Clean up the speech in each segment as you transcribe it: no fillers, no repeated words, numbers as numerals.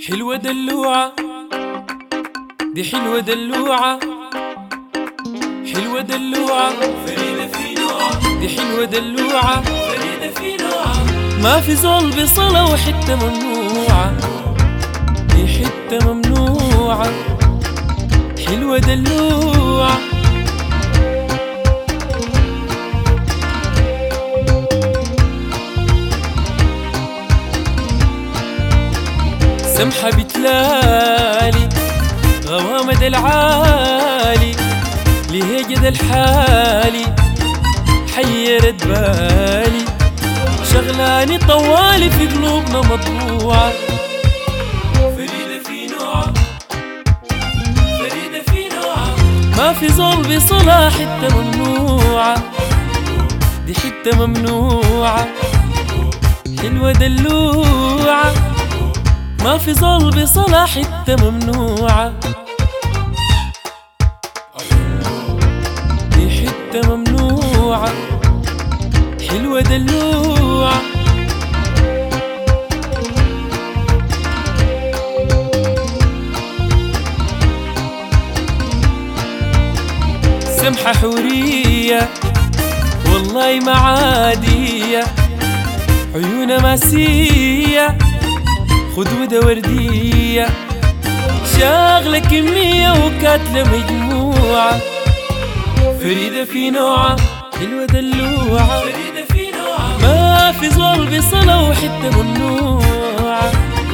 حلوة دلوعة دي حلوة دلوعة، حلوة دلوعة فريدة في نوعها، دي حلوة دلوعة فريدة في نوعها، ما في زول بصلة وحتة ممنوعة، دي حتة ممنوعة حلوة دلوعة. سمحة بتلالي غوامد العالي لهجد الحالي حيرت بالي، شغلاني طوالي في قلوبنا مطبوعة. فريدة في نوعها، فريدة في نوعها، ما في زول بصلاة حتة ممنوعة، دي حتة ممنوعة حلوة دلوعة، ما في زول بصلاة حتة ممنوعة، دي حتة ممنوعة حلوة دلوعة. سمحة حورية والله ما عادية، عيونها ماسية خدودة وردية، شاغلة كمية وكاتلة مجموعة. فريدة في نوعها حلوة دلوعة، فريدة في نوعها، ما في زول بصلة وحتة ممنوعة،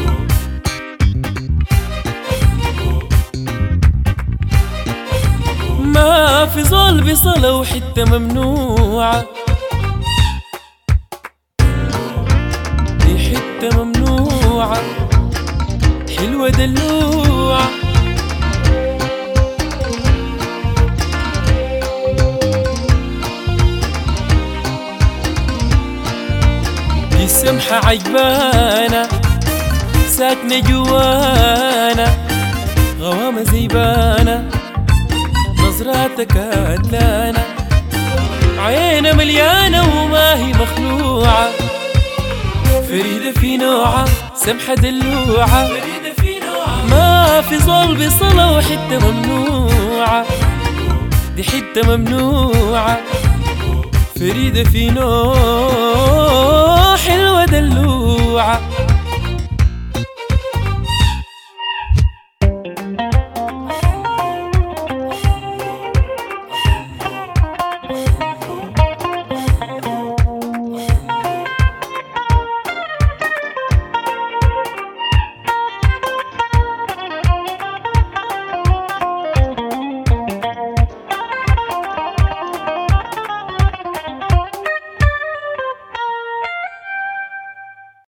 ما في زول بصلة وحتة ممنوعة، دي حتة ممنوعة حلوة دلوعة. دي السمحة عجبانة ساكنة جوانا، غوامة زيبانة نظراتك هدلانة، عينها مليانة وما هي مخلوعة. فريدة في نوعها سمحة دلوعة، فريدة في نوعها، ما في زول بصلة وحتة ممنوعة، دي حتة ممنوعة فريدة في نوع حلوة دلوعة.